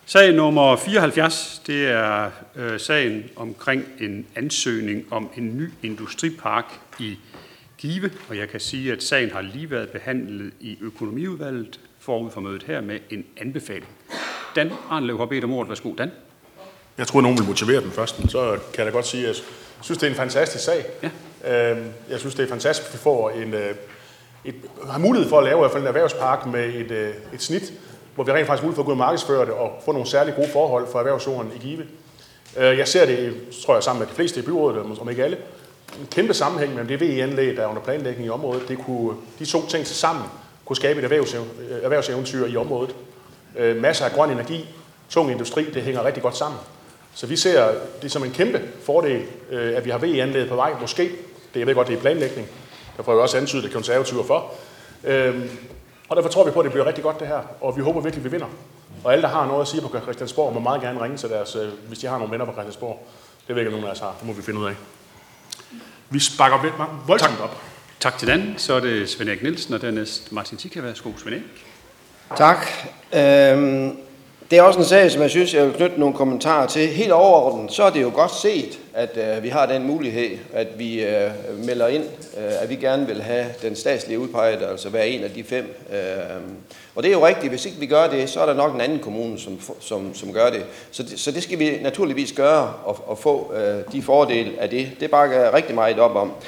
Sag nummer 74, det er sagen omkring en ansøgning om en ny industripark i Give, og jeg kan sige, at sagen har lige været behandlet i økonomiudvalget forud for mødet her med en anbefaling. Dan Arnlev har bedt om ordet. Værsgo, Dan. Jeg tror, nogen vil motivere den først, men så kan jeg godt sige, at jeg synes, det er en fantastisk sag. Ja. Jeg synes, det er fantastisk, at vi får har mulighed for at lave i hvert fald en erhvervspark med et snit, hvor vi rent faktisk mulighed for at gå og markedsføre det og få nogle særlig gode forhold for erhvervsjorden i Give. Jeg ser det, tror jeg, sammen med de fleste i byrådet, om ikke alle, en kæmpe sammenhæng mellem det VE-anlæg, der er under planlægning i området. De to ting til sammen kunne skabe et erhvervseventyr i området. Masser af grøn energi, tung industri, det hænger rigtig godt sammen. Så vi ser det som en kæmpe fordel, at vi har VE-anlægget på vej, måske. Jeg ved godt, det er planlægning. Der får jo også antydet, det konservative for. Og derfor tror vi på, at det bliver rigtig godt det her, og vi håber virkelig, at vi vinder. Og alle, der har noget at sige på Christiansborg, må meget gerne ringe til deres, hvis de har nogle venner på Christiansborg. Det ved ikke, nogen af os har. Det må vi finde ud af. Vi sparker voldsomt op. Tak til Dan. Så er det Svend Erik Nielsen, og dernæst Martin Tikka. Værsgo, Svend Erik. Tak. Det er også en sag, som jeg synes, jeg vil knytte nogle kommentarer til. Helt overordnet, så er det jo godt set, at vi har den mulighed, at vi melder ind, at vi gerne vil have den statslige udpeget, altså være en af de 5. Og det er jo rigtigt, hvis ikke vi gør det, så er der nok en anden kommune, som gør det. Så det skal vi naturligvis gøre og få de fordele af det. Det bakker jeg rigtig meget op om.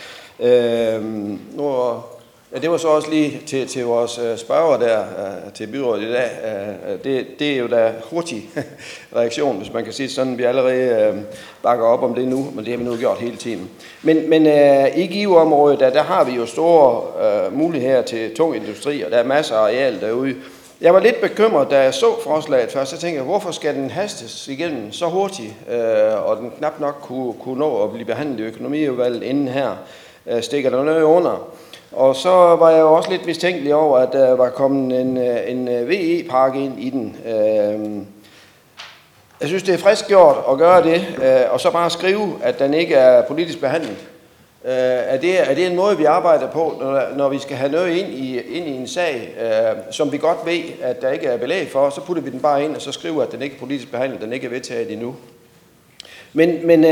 Ja, det var så også lige til vores spørger der til byrådet i dag. Det er jo da hurtig reaktion, hvis man kan sige sådan. Vi allerede bakker op om det nu, men det har vi nu gjort hele tiden. Men i Give-området, der har vi jo store muligheder til tung industri, og der er masser af areal derude. Jeg var lidt bekymret, da jeg så forslaget først. Så tænkte jeg, hvorfor skal den hastes igennem så hurtigt, og den knap nok kunne nå at blive behandlet i økonomiudvalget inden her. Stikker der noget under? Og så var jeg jo også lidt mistænkelig over, at der var kommet en VE-park ind i den. Jeg synes, det er frisk gjort at gøre det, og så bare skrive, at den ikke er politisk behandlet. Er det en måde, vi arbejder på, når vi skal have noget ind i en sag, som vi godt ved, at der ikke er belæg for, så putter vi den bare ind, og så skriver, at den ikke er politisk behandlet, den ikke er vedtaget endnu. Men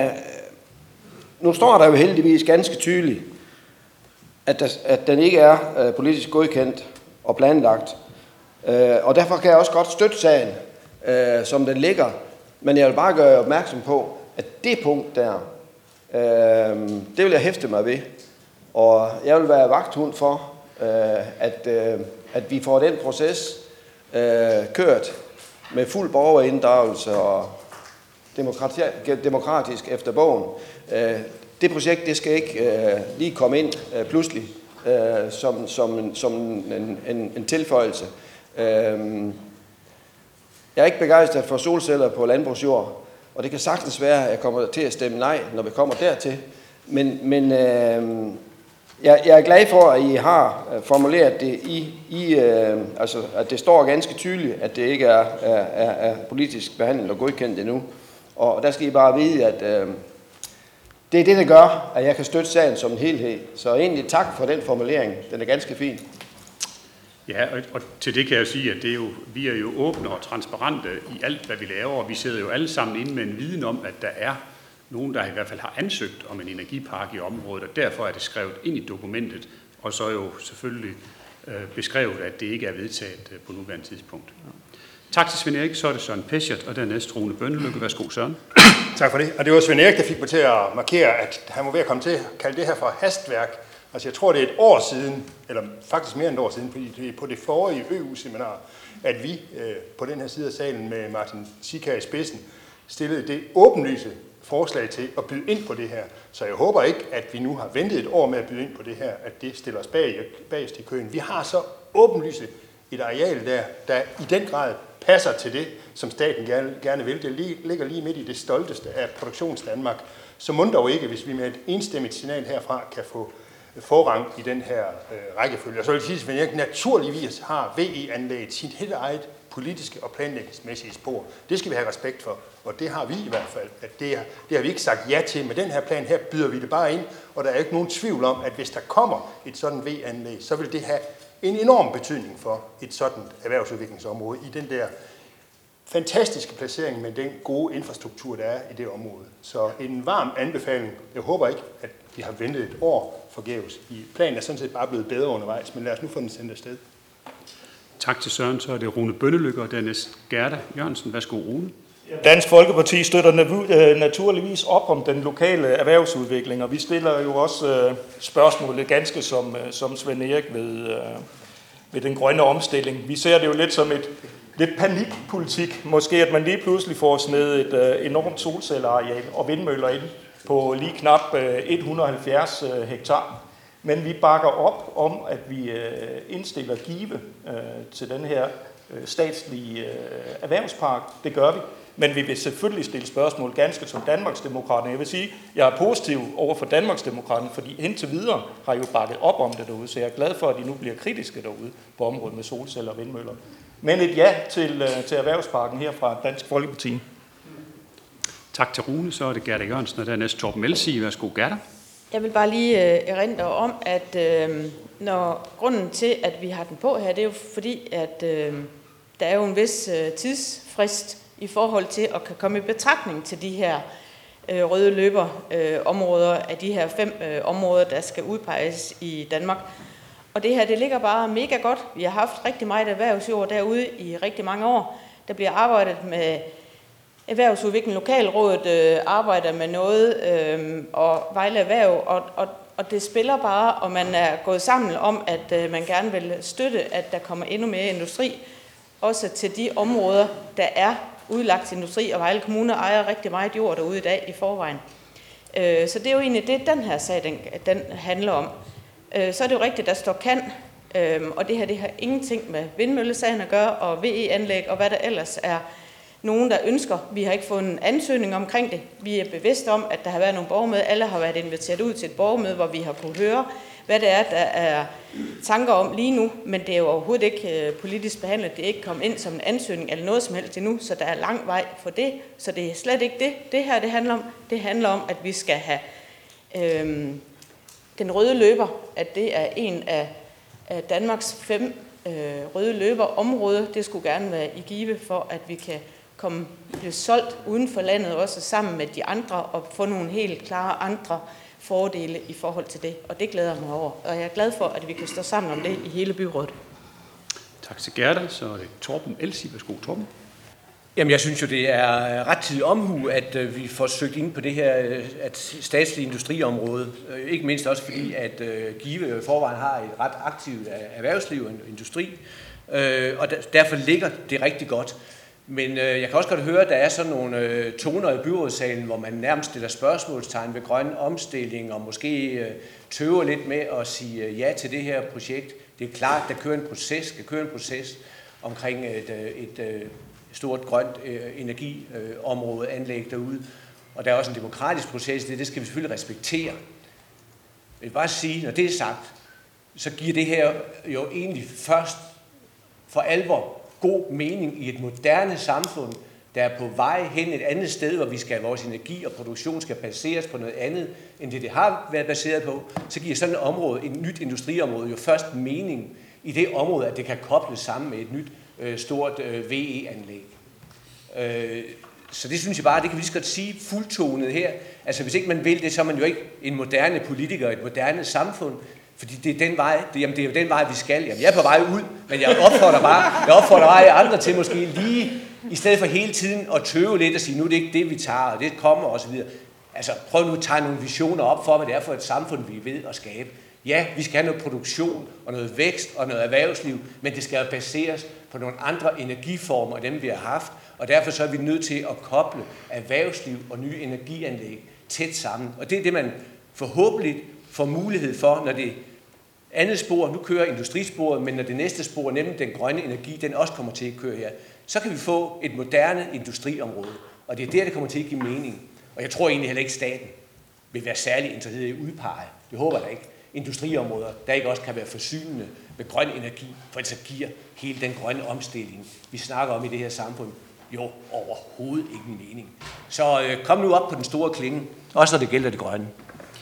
nu står der jo heldigvis ganske tydeligt, at den ikke er politisk godkendt og planlagt. Og derfor kan jeg også godt støtte sagen, som den ligger. Men jeg vil bare gøre opmærksom på, at det punkt der, det vil jeg hæfte mig ved. Og jeg vil være vagthund for, at vi får den proces kørt med fuld borgerinddragelse og demokratisk efter bogen. Det projekt, det skal ikke lige komme ind pludselig som en tilføjelse. Jeg er ikke begejstret for solceller på landbrugsjord, og det kan sagtens være, at jeg kommer til at stemme nej, når vi kommer dertil. Men jeg er glad for, at I har formuleret det altså at det står ganske tydeligt, at det ikke er politisk behandlet og godkendt endnu. Og der skal I bare vide, at det er det, der gør, at jeg kan støtte sagen som en helhed. Så egentlig tak for den formulering. Den er ganske fin. Ja, og til det kan jeg sige, at vi er jo åbne og transparente i alt, hvad vi laver, og vi sidder jo alle sammen inde med en viden om, at der er nogen, der i hvert fald har ansøgt om en energipark i området, og derfor er det skrevet ind i dokumentet, og så jo selvfølgelig beskrevet, at det ikke er vedtaget på nuværende tidspunkt. Tak til Svend Erik, så er det Søren Peschert, og dernæst Rune Bønnelykke. Værsgo, Søren. Tak for det. Og det var Svend Erik, der fik mig til at markere, at han var ved at komme til at kalde det her for hastværk. Altså jeg tror, det er et år siden, eller faktisk mere end et år siden, fordi det er på det forrige EU-seminar, at vi på den her side af salen med Martin Tikka i spidsen stillede det åbenlyse forslag til at byde ind på det her. Så jeg håber ikke, at vi nu har ventet et år med at byde ind på det her, at det stiller os bagest i køen. Vi har så åbenlyse et areal der i den grad passer til det, som staten gerne vil. Det ligger lige midt i det stolteste af produktionsdanmark. Så må dog ikke, hvis vi med et enstemmigt signal herfra kan få forrang i den her rækkefølge. Og så vil jeg sige, at naturligvis har VE-anlægget sit helt eget politiske og planlægningsmæssige spor. Det skal vi have respekt for, og det har vi i hvert fald. At det har vi ikke sagt ja til. Med den her plan her byder vi det bare ind, og der er ikke nogen tvivl om, at hvis der kommer et sådan VE-anlæg, så vil det have en enorm betydning for et sådan erhvervsudviklingsområde i den der fantastiske placering med den gode infrastruktur, der er i det område. Så en varm anbefaling. Jeg håber ikke, at vi har ventet et år forgæves. Planen er sådan set bare blevet bedre undervejs, men lad os nu få den sendt afsted. Tak til Søren. Så er det Rune Bønnelykke og dernæst Gerda Jørgensen. Værsgo, Rune. Dansk Folkeparti støtter naturligvis op om den lokale erhvervsudvikling, og vi stiller jo også spørgsmålet ganske som Svend Erik ved den grønne omstilling. Vi ser det jo lidt som et lidt panikpolitik, måske at man lige pludselig får snedet et enormt solcelleareal og vindmøller ind på lige knap 170 hektar. Men vi bakker op om, at vi indstiller Give til den her statslige erhvervspark. Det gør vi. Men vi vil selvfølgelig stille spørgsmål ganske som Danmarksdemokraterne. Jeg vil sige, at jeg er positiv over for Danmarksdemokraterne, fordi indtil videre har jeg jo bakket op om det derude, så jeg er glad for, at de nu bliver kritiske derude på området med solceller og vindmøller. Men et ja til erhvervsparken her fra Dansk Folkeparti. Tak til Rune. Så er det Gerda Jørgensen og dernæst Torben Elsig. Værsgo, Gerda. Jeg vil bare lige erindre om, at når grunden til, at vi har den på her, det er jo fordi, at der er jo en vis tidsfrist i forhold til at kan komme i betragtning til de her røde løberområder af de her 5 områder, der skal udpeges i Danmark. Og det her, det ligger bare mega godt. Vi har haft rigtig meget erhvervsjord derude i rigtig mange år. Der bliver arbejdet med erhvervsudvikling. Lokalrådet arbejder med noget, og Vejle Erhverv, og det spiller bare, og man er gået sammen om, at man gerne vil støtte, at der kommer endnu mere industri, også til de områder, der er udlagt til industri, og Vejle Kommune ejer rigtig meget jord derude i dag i forvejen. Så det er jo egentlig det, den her sag den handler om. Så er det jo rigtigt, der står kan, og det her det har ingenting med vindmøllesagen at gøre, og VE-anlæg, og hvad der ellers er nogen, der ønsker. Vi har ikke fået en ansøgning omkring det. Vi er bevidste om, at der har været nogle borgermøder. Alle har været inviteret ud til et borgermøde, hvor vi har kunnet høre, hvad det er, der er tanker om lige nu. Men det er jo overhovedet ikke politisk behandlet. Det er ikke kommet ind som en ansøgning eller noget som helst endnu, så der er lang vej for det. Så det er slet ikke det her det handler om. Det handler om, at vi skal have den røde løber, at det er en af Danmarks 5 røde løberområder. Det skulle gerne være i Give, for at vi kan blive solgt uden for landet, også sammen med de andre, og få nogle helt klare andre fordele i forhold til det. Og det glæder mig over. Og jeg er glad for, at vi kan stå sammen om det i hele byrådet. Tak til Gerda. Så er det Torben Elsig. Værsgo, Torben. Jamen, jeg synes jo, det er rettidig omhu, at vi får søgt ind på det her statslige industriområde. Ikke mindst også fordi, at Give i forvejen har et ret aktivt erhvervsliv og industri. Og derfor ligger det rigtig godt. Men jeg kan også godt høre, at der er sådan nogle toner i byrådssalen, hvor man nærmest stiller spørgsmålstegn ved grøn omstilling, og måske tøver lidt med at sige ja til det her projekt. Det er klart, at der skal køre en proces omkring et stort grønt energiområde, anlæg derude. Og der er også en demokratisk proces, det skal vi selvfølgelig respektere. Jeg vil bare sige, når det er sagt, så giver det her jo egentlig først for alvor god mening i et moderne samfund, der er på vej hen et andet sted, hvor vores energi og produktion skal baseres på noget andet, end det har været baseret på, så giver sådan et område, et nyt industriområde, jo først mening i det område, at det kan kobles sammen med et nyt stort VE-anlæg. Så det synes jeg bare, det kan vi lige så godt sige fuldtonet her. Altså hvis ikke man vil det, så er man jo ikke en moderne politiker, et moderne samfund. Fordi det er den vej, det er jo den vej, vi skal. Jamen, jeg er på vej ud, men jeg opfordrer bare andre til måske lige, i stedet for hele tiden at tøve lidt og sige, nu er det ikke det, vi tager, og det kommer osv. Altså, prøv nu at tage nogle visioner op for, hvad det er for et samfund, vi er ved at skabe. Ja, vi skal have noget produktion og noget vækst og noget erhvervsliv, men det skal baseres på nogle andre energiformer end dem, vi har haft. Og derfor så er vi nødt til at koble erhvervsliv og nye energianlæg tæt sammen. Og det er det, man forhåbentlig får mulighed for, når det andet spor, nu kører industrisporet, men når det næste spor, nemlig den grønne energi, den også kommer til at køre her, så kan vi få et moderne industriområde. Og det er der, det kommer til at give mening. Og jeg tror egentlig heller ikke, staten vil være særlig interesseret i at udpege. Det håber jeg ikke. Industriområder, der ikke også kan være forsynende med grøn energi, for så giver hele den grønne omstilling, vi snakker om i det her samfund, jo overhovedet ikke en mening. Så kom nu op på den store klinge, også når det gælder det grønne.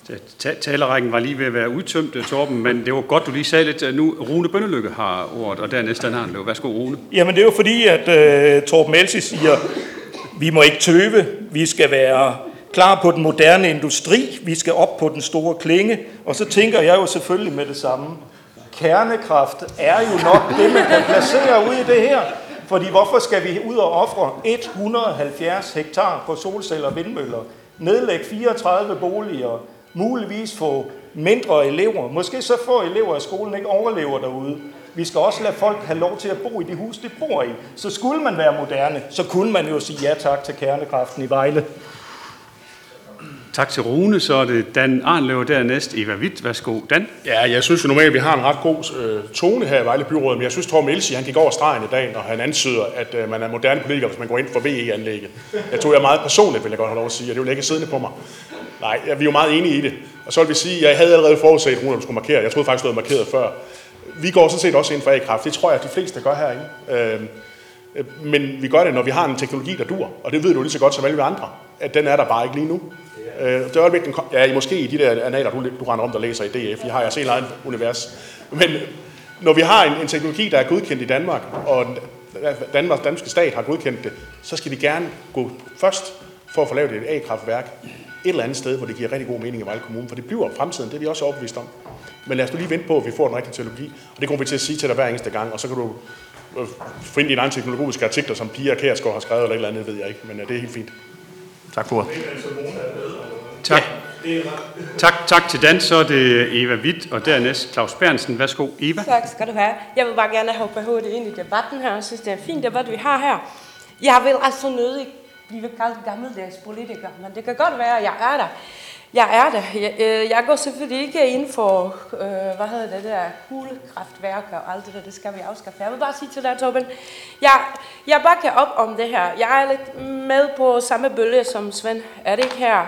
Talerrækken var lige ved at være udtømt, Torben, men det var godt, du lige sagde lidt. Nu Rune Bønnelykke har ordet, og dernæst Dan Arnlev. Værsgo, Rune. Jamen det er jo fordi, at Torben Elsi siger, vi må ikke tøve, vi skal være klar på den moderne industri, vi skal op på den store klinge, og så tænker jeg jo selvfølgelig med det samme. Kernekraft er jo nok det, man kan placere ud i det her. Fordi hvorfor skal vi ud og ofre 170 hektar på solceller og vindmøller, nedlægge 34 boliger, muligvis få mindre elever, måske så få elever i skolen ikke overlever derude. Vi skal også lade folk have lov til at bo i de hus, de bor i. Så skulle man være moderne, så kunne man jo sige ja tak til kernekraften i Vejle. Tak til Rune, så er det Dan Arnlev dernæst. Eva Witt, værsgo. Dan? Ja, jeg synes jo normalt, at vi har en ret god tone her i Vejle Byrådet, men jeg synes, Torben Elsi, han gik over stregen i dag, når han antyder, at man er moderne politiker, hvis man går ind for VE-anlægget. Jeg tror, jeg er meget personligt, vil jeg godt have lov at sige, og det vil ikke siddende på mig. Nej, vi er jo meget enige i det. Og så vil vi sige, at jeg havde allerede forudset, at Rune skulle markere. Jeg troede faktisk, det var markeret før. Vi går sådan set også ind for A-kraft. Det tror jeg, at de fleste gør herinde. Men vi gør det, når vi har en teknologi, der dur. Og det ved du lige så godt som alle vi andre, at den er der bare ikke lige nu. Det er øjeblik, ja, måske i de der analer, du render om, der læser i DF. Jeg har jeres helt egen univers. Men når vi har en teknologi, der er godkendt i Danmark, og danske stat har godkendt det, så skal vi gerne gå først for at få lavet et A-kraftværk et eller andet sted, hvor det giver rigtig god mening i Vejle Kommune. For det bliver fremtiden, det er vi også overbevist om. Men lad os nu lige vente på, at vi får den rigtige teknologi. Og det kommer vi til at sige til dig hver eneste gang, og så kan du finde dine egne teknologiske artikler, som Pia Kjærsgaard har skrevet, eller et eller andet, ved jeg ikke. Men det er helt fint. Tak for det. Tak til Dan, så er det Eva Witt, og dernæst Claus Berntsen. Værsgo, Eva. Tak skal du have. Jeg vil bare gerne hoppe hurtigt ind i debatten her. Jeg synes, det er en fin debat, vi har her. Jeg vil altså nødig blive kaldt gammeldags politiker, men det kan godt være, at jeg er der. Jeg går selvfølgelig ikke ind for, det der kulekraftværker og alt det der, det skal vi afskaffe. Jeg vil bare sige til dig, Torben, jeg bakker op om det her. Jeg er lidt med på samme bølge som Svend. Er det ikke her?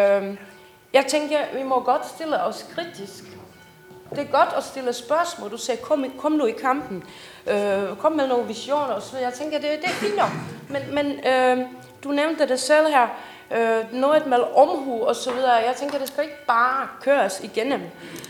Jeg tænker, vi må godt stille os kritisk. Det er godt at stille spørgsmål. Du siger, kom nu i kampen. Kom med nogle visioner og så. Jeg tænker, det er fint nok. Men du nævnte det selv her. Noget med omhu og så videre. Jeg tænker, det skal ikke bare køres igennem.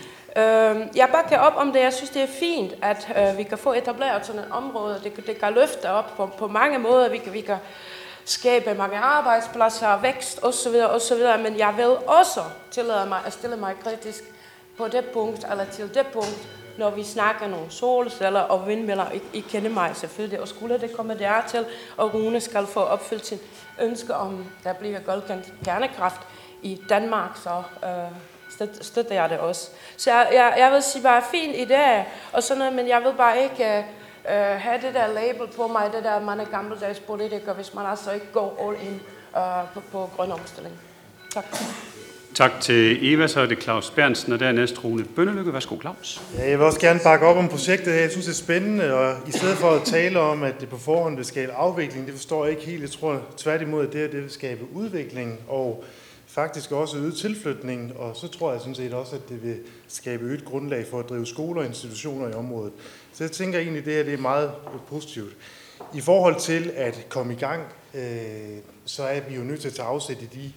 Jeg bakker op om det. Jeg synes, det er fint, at vi kan få etableret sådan et område. Det kan løfte op på mange måder. Vi kan skabe mange arbejdspladser, vækst osv. Men jeg vil også tillade mig at stille mig kritisk på det punkt, eller til det punkt, når vi snakker nogle solceller og vindmøller. I kender mig selvfølgelig, og skulle det komme dertil, og Rune skal få opfyldt sin ønske om, der bliver godkendt kernekraft i Danmark, så støtter jeg det også. Så jeg vil sige bare fin idé og sådan noget, men jeg vil bare ikke have det der label på mig, det der man er gammeldags politiker, hvis man altså ikke går all in på grøn omstilling. Tak. Tak til Eva, så er det Claus Berntsen, og dernæst Rune Bønnelykke. Værsgo, Claus. Ja, jeg vil også gerne bakke op om projektet her. Jeg synes, det er spændende, og i stedet for at tale om, at det på forhånd vil skabe afvikling, det forstår jeg ikke helt. Jeg tror tværtimod, at det vil skabe udvikling, og faktisk også øget tilflytning, og så tror jeg sådan set også, at det vil skabe øget grundlag for at drive skoler og institutioner i området. Så jeg tænker egentlig, at det er meget positivt. I forhold til at komme i gang, så er vi jo nødt til at tage afsæt i de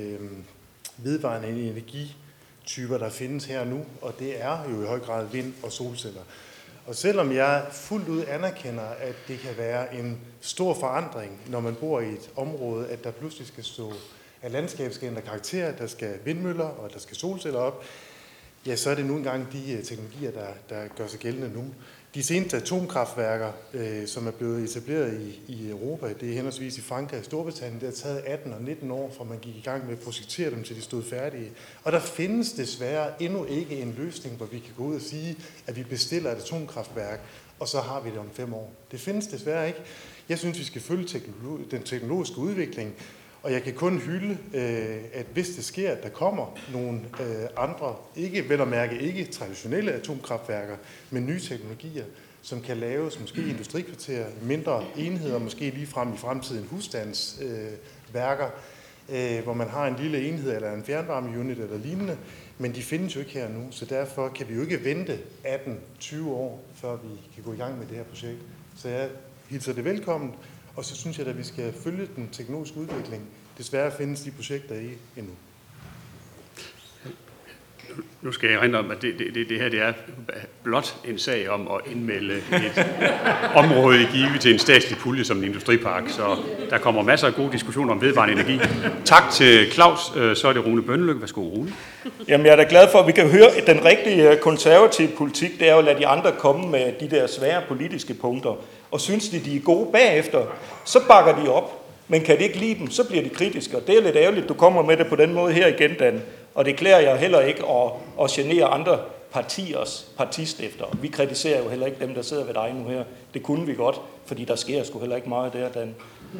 vedvarende energityper, der findes her nu, og det er jo i høj grad vind- og solceller. Og selvom jeg fuldt ud anerkender, at det kan være en stor forandring, når man bor i et område, at der pludselig skal stå, at landskabet skal ændre karakter, der skal vindmøller og der skal solceller op, ja, så er det nu engang de teknologier, der gør sig gældende nu. De seneste atomkraftværker, som er blevet etableret i Europa, det er henholdsvis i Frankrig og Storbritannien, det har taget 18 og 19 år, fra man gik i gang med at projektere dem, til de stod færdige. Og der findes desværre endnu ikke en løsning, hvor vi kan gå ud og sige, at vi bestiller et atomkraftværk, og så har vi det om 5 år. Det findes desværre ikke. Jeg synes, vi skal følge den teknologiske udvikling, og jeg kan kun hylde, at hvis det sker, at der kommer nogle andre, vel at mærke ikke traditionelle atomkraftværker, men nye teknologier, som kan laves måske industrikvarterer, mindre enheder, måske lige frem i fremtiden husstandsværker, hvor man har en lille enhed eller en fjernvarmeunit eller lignende, men de findes jo ikke her nu, så derfor kan vi jo ikke vente 18-20 år, før vi kan gå i gang med det her projekt. Så jeg hilser det velkommen. Og så synes jeg, at vi skal følge den teknologiske udvikling. Desværre findes de projekter ikke endnu. Nu skal jeg erindre om, at det her det er blot en sag om at indmelde et område i Give til en statslig pulje som en industripark, så der kommer masser af gode diskussioner om vedvarende energi. Tak til Claus, så er det Rune Bønnelykke. Værsgo, Rune. Jamen, jeg er da glad for, at vi kan høre, at den rigtige konservative politik, det er jo at lade de andre komme med de der svære politiske punkter, og synes de er gode bagefter, så bakker de op. Men kan de ikke lide dem, så bliver de kritiske, og det er lidt ærgerligt, du kommer med det på den måde her igen, Dan. Og det klæder jeg heller ikke at genere andre partiers partistifter. Vi kritiserer jo heller ikke dem, der sidder ved dig nu her. Det kunne vi godt, fordi der sker sgu heller ikke meget der, Dan.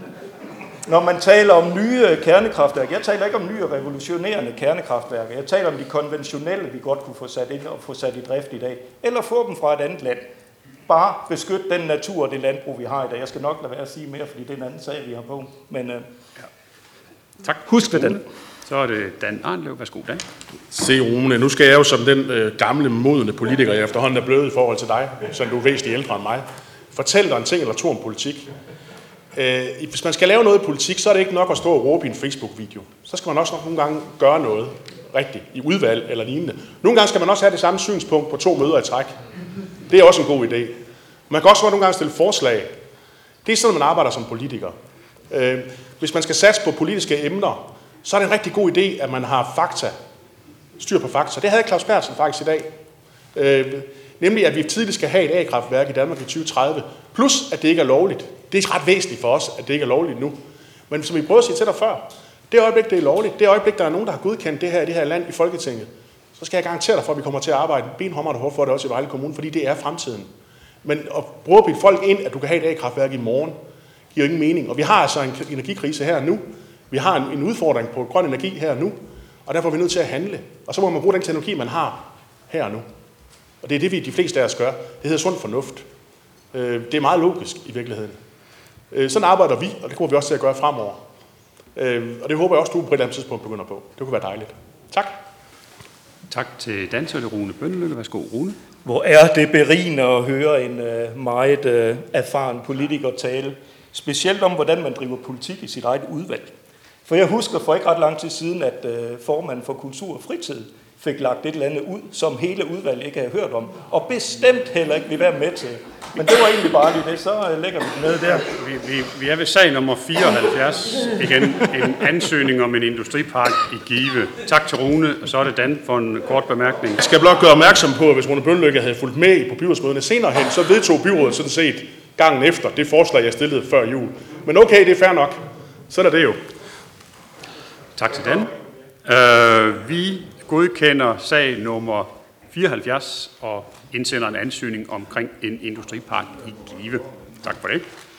Når man taler om nye kernekraftværker, jeg taler ikke om nye revolutionerende kernekraftværker. Jeg taler om de konventionelle, vi godt kunne få sat ind og få sat i drift i dag. Eller få dem fra et andet land. Bare beskytte den natur og det landbrug, vi har i dag. Jeg skal nok lade være at sige mere, fordi det er en anden sag, vi har på. Men tak. Husk det, Dan. Så er det Dan Arnlev. Værsgo, Dan. Se, Rune, nu skal jeg jo som den gamle, modne politiker, jeg efterhånden er blevet i forhold til dig, så du er væsentligt ældre end mig, fortæl dig en ting eller to om politik. Hvis man skal lave noget i politik, så er det ikke nok at stå og råbe i en Facebook-video. Så skal man også nogle gange gøre noget rigtigt i udvalg eller lignende. Nogle gange skal man også have det samme synspunkt på 2 møder i træk. Det er også en god idé. Man kan også nogle gange stille forslag. Det er sådan, man arbejder som politiker. Hvis man skal satse på politiske emner, så er det en rigtig god idé, at man har fakta. Styr på fakta. Det havde Claus Berthelsen faktisk i dag. Nemlig, at vi tidligt skal have et A-kraftværk i Danmark i 2030. Plus, at det ikke er lovligt. Det er ret væsentligt for os, at det ikke er lovligt nu. Men som vi prøvede at sige til dig før, det øjeblik, det er lovligt, det øjeblik, der er nogen, der har godkendt det her i det her land i Folketinget, så skal jeg garantere dig for, at vi kommer til at arbejde benhårdt og hårdt for det også i Vejle Kommune, fordi det er fremtiden. Men at bruge at bilde folk ind, at du kan have et A-kraftværk i morgen, giver ingen mening. Og vi har altså en energikrise her nu. Vi har en udfordring på grøn energi her nu, og derfor er vi nødt til at handle. Og så må man bruge den teknologi, man har her nu. Og det er det, de fleste af os gør. Det hedder sund fornuft. Det er meget logisk i virkeligheden. Sådan arbejder vi, og det kommer vi også til at gøre fremover. Og det håber jeg også, du på et eller andet tidspunkt begynder på. Det kunne være dejligt. Tak. Tak til Dan, så er det Rune Bønnelykke. Værsgo, Rune. Hvor er det berigende at høre en meget erfaren politiker tale, specielt om, hvordan man driver politik i sit eget udvalg. For jeg husker for ikke ret lang tid siden, at formanden for Kultur og Fritid fik lagt et eller andet ud, som hele udvalget ikke havde hørt om, og bestemt heller ikke vil være med til. Men det var egentlig bare lige det, så lægger vi det ned der. Vi er ved sag nummer 74, igen en ansøgning om en industripark i Give. Tak til Rune, og så er det Dan for en kort bemærkning. Jeg skal blot gøre opmærksom på, at hvis Rune Bønnelykke havde fulgt med på byrådsmøderne senere hen, så vedtog byrådet sådan set gangen efter det forslag, jeg stillede før jul. Men okay, det er fair nok. Sådan er det jo. Tak til Dan. Vi godkender sag nummer 74 og indsender en ansøgning omkring en industripark i Give. Tak for det.